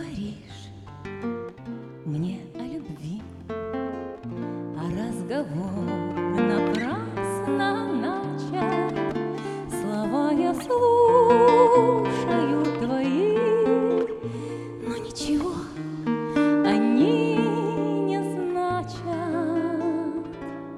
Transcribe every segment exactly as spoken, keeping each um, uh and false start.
говоришь мне о любви, а разговор напрасно начат. Слова я слушаю твои, но ничего они не значат.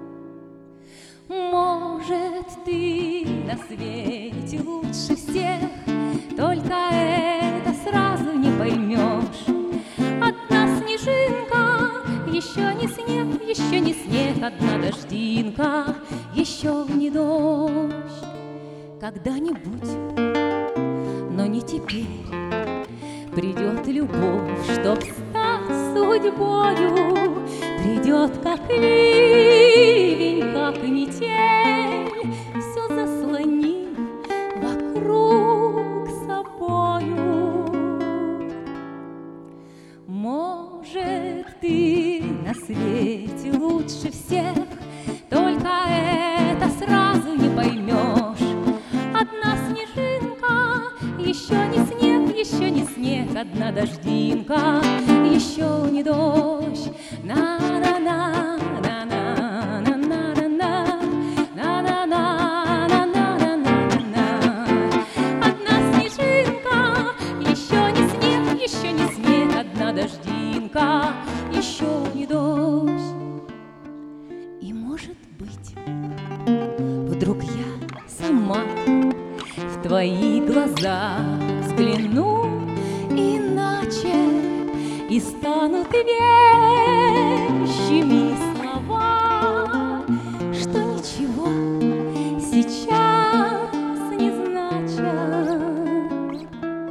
Может, ты на свете лучше всех, только это сразу не поймешь. Одна снежинка, еще не снег, еще не снег, одна дождинка, еще не дождь. Когда-нибудь, но не теперь, придет любовь, чтоб стать судьбою. Придет как ливень, как метель, все заслонив вокруг собою. Может, ты на свете лучше всех, только это сразу не поймешь. Одна снежинка, еще не снег, еще не снег, одна дождинка, еще не дождь. На-на-на, на-на, на-на-на, на-на-на, на-на-на. Одна снежинка, еще не снег, еще не снег, одна дождинка, еще не дождь. И может быть, вдруг я сама в твои глаза взгляну иначе, и станут вещими слова, что ничего сейчас не значат.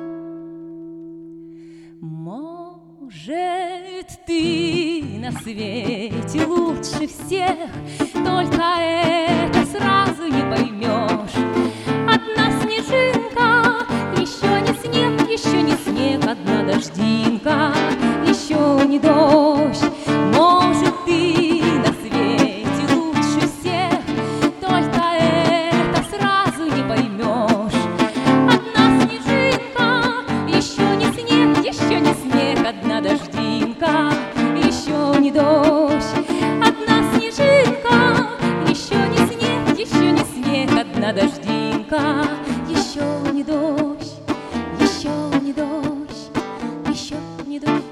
Может, ты на свете лучше всех, только это сразу не поймешь. Одна снежинка, еще не снег, еще не снег, одна дождинка, еще не дождь. Может, ты на свете лучше всех, только это сразу не поймешь. Одна снежинка, еще не снег, еще не снег, одна дождинка, еще не дождь. Одна снежинка, еще не снег, еще не снег, одна дождинка, еще не дождь, еще не дождь, еще не дождь.